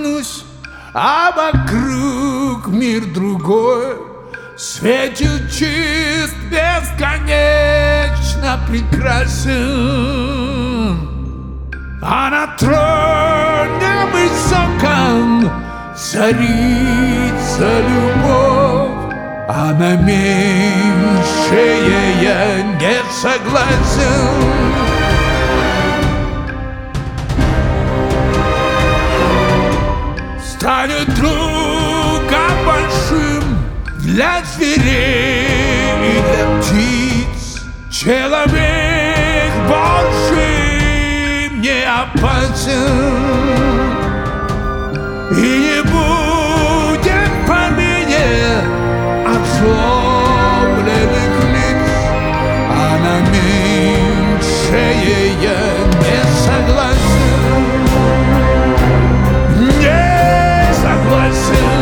проснусь, а вокруг мир другой светит чист, бесконечно прекрасен. А на троне высоком царица любовь, а на меньшее я не согласен. Станет другом большим для зверей и для птиц. Человек больше не опасен, и не будет помине озлобленных лиц, а на меньшее я не согласен. Не согласен.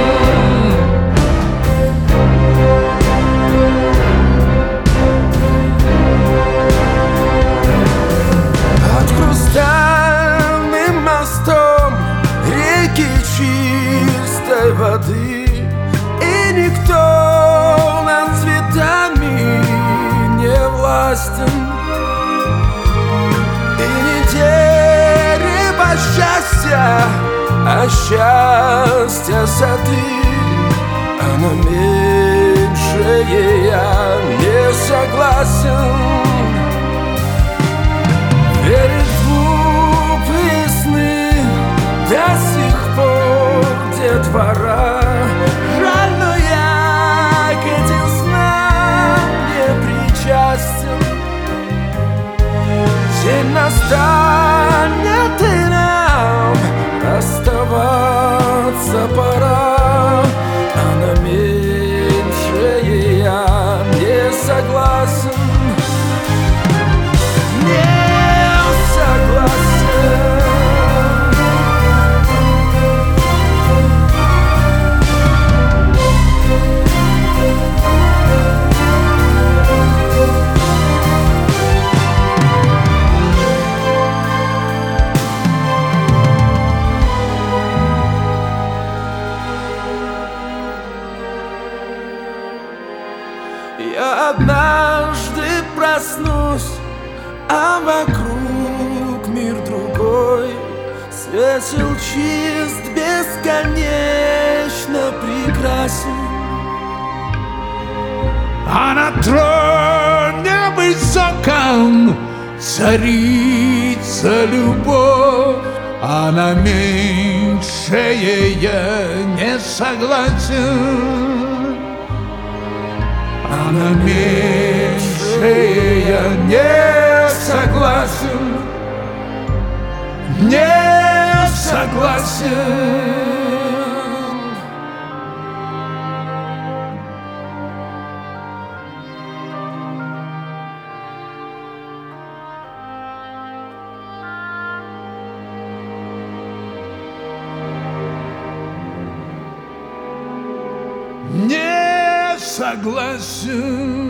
Под хрустальным мостом реки чистой воды, и никто над цветами не властен, и не дерево счастья, а счастье сады, а на меньшее я не согласен. Веришь в глупые сны до сих пор, детвора? Жаль, но я к этим снам не причастен. День настанет, и нам расставаться пора, а на меньшее я не согласен. Не согласен. Я однажды проснусь, а вокруг мир другой, светил чист, бесконечно прекрасен. А на троне высоком царица любовь, а на меньшее я не согласен. А на меньшее я не согласен. Не согласен. Не согласен.